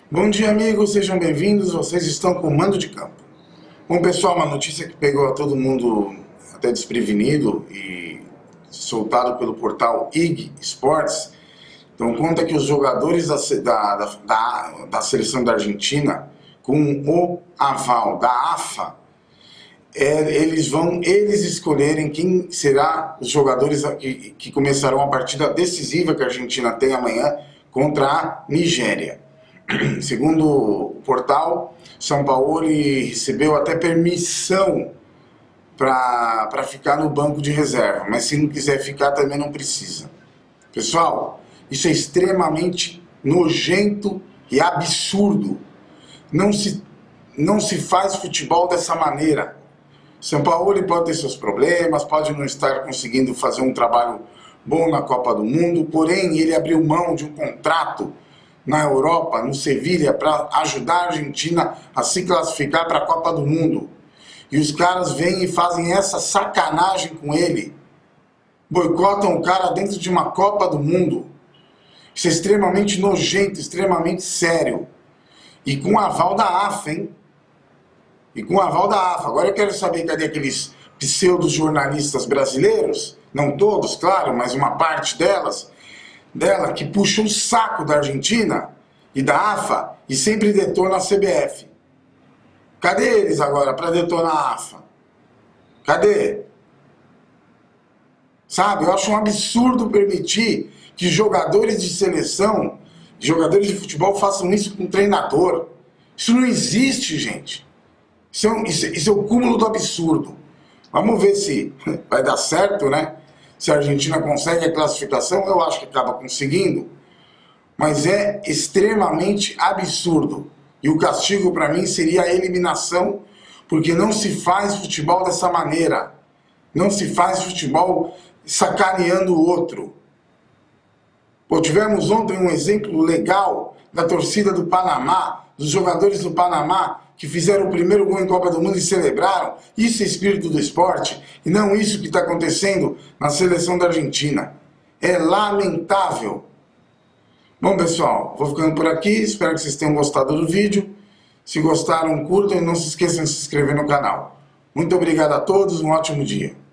Bom dia, amigos, sejam bem-vindos, vocês estão com o Mando de Campo. Bom, pessoal, uma notícia que pegou todo mundo até desprevenido e soltado pelo portal IG Sports. Então, conta que os jogadores da seleção da Argentina, com o aval da AFA, eles escolherem quem será os jogadores que começarão a partida decisiva que a Argentina tem amanhã contra a Nigéria. Segundo o portal, Sampaoli recebeu até permissão para ficar no banco de reserva, mas se não quiser ficar também não precisa. Pessoal, isso é extremamente nojento e absurdo. Não se faz futebol dessa maneira. Sampaoli pode ter seus problemas, pode não estar conseguindo fazer um trabalho bom na Copa do Mundo, porém ele abriu mão de um contrato na Europa, no Sevilha, para ajudar a Argentina a se classificar para a Copa do Mundo. E os caras vêm e fazem essa sacanagem com ele. Boicotam o cara dentro de uma Copa do Mundo. Isso é extremamente nojento, extremamente sério. E com o aval da AFA, hein? E com o aval da AFA. Agora eu quero saber cadê aqueles pseudo-jornalistas brasileiros, não todos, claro, mas uma parte dela que puxa o saco da Argentina e da AFA e sempre detona a CBF. Cadê eles agora para detonar a AFA? Cadê? Sabe, eu acho um absurdo permitir que jogadores de seleção, jogadores de futebol façam isso com um treinador. Isso não existe, gente. Isso é o cúmulo do absurdo. Vamos ver se vai dar certo, né? Se a Argentina consegue a classificação, eu acho que acaba conseguindo. Mas é extremamente absurdo. E o castigo para mim seria a eliminação, porque não se faz futebol dessa maneira. Não se faz futebol sacaneando o outro. Pô, tivemos ontem um exemplo legal da torcida do Panamá, dos jogadores do Panamá, que fizeram o primeiro gol em Copa do Mundo e celebraram. Isso é espírito do esporte, e não isso que está acontecendo na seleção da Argentina. É lamentável. Bom, pessoal, vou ficando por aqui, espero que vocês tenham gostado do vídeo. Se gostaram, curtam e não se esqueçam de se inscrever no canal. Muito obrigado a todos, um ótimo dia.